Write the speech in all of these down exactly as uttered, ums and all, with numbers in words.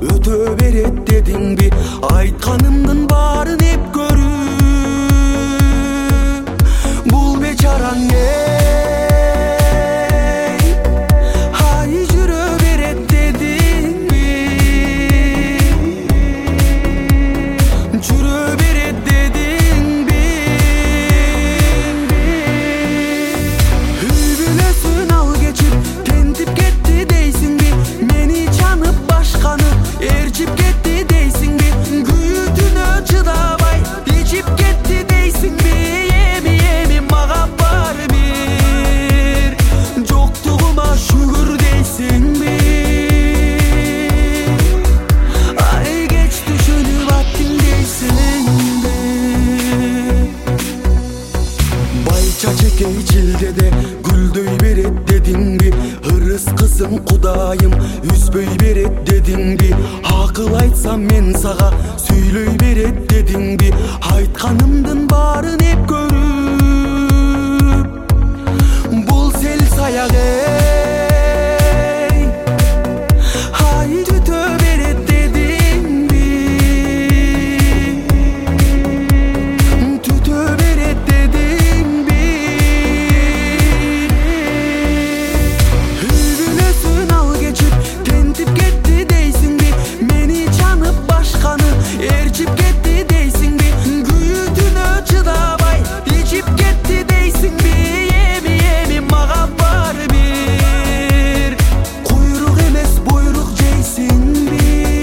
өтө берет дедиңби? Айтканымдын баарын эп көрүп бул бечараң эй ай жүрө берет дедиңби? Жүрө берет дедиңби? Үй бүлөсүн ал кечип тентип кетти дейсиңби? Мени чанып башканы ээрчип кетти дейсиңби? Күйүүтүнө чыдабай ичип кетти дейсиңби? Эми эми мага бар бир жоктугума шүгүр дейсиңби? Ай кеч түшүнүп аттың дейсиңби? Байча чекей чилдеде гүлдөй берет дедиңби? Ырыс кызым кудайым үзбөй берет дедиңби? Акыл айтсам мен сага сүйлөй берет дедиңби? Айтканымдын баарын эп көрүп бул сел саяк эй ай түтө берет дедиңби? Түтө берет дедиңби? Үй бүлөсүн ал кечип тентип кетти дейсиңби? Мени чанып башканы ээрчип кетти дейсиңби? Күйүүтүнө чыдабай ичип кетти дейсиңби? Эми эми мага бар бир куйрук эмес буйрук жейсиңби?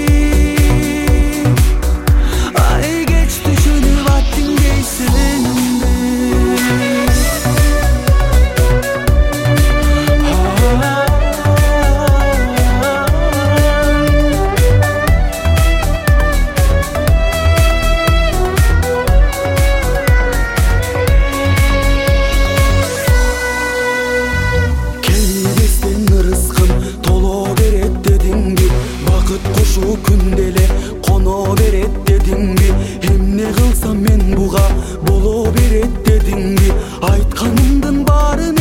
Ай кеч түшүнүп аттың дейсиңби? Келбестен ырыскым толо берет дедиңби? Бакыт кушу күндө эле коно берет дедиңби? Эмне кылсам мен буга боло берет дедиңби? Айтканымдын баарын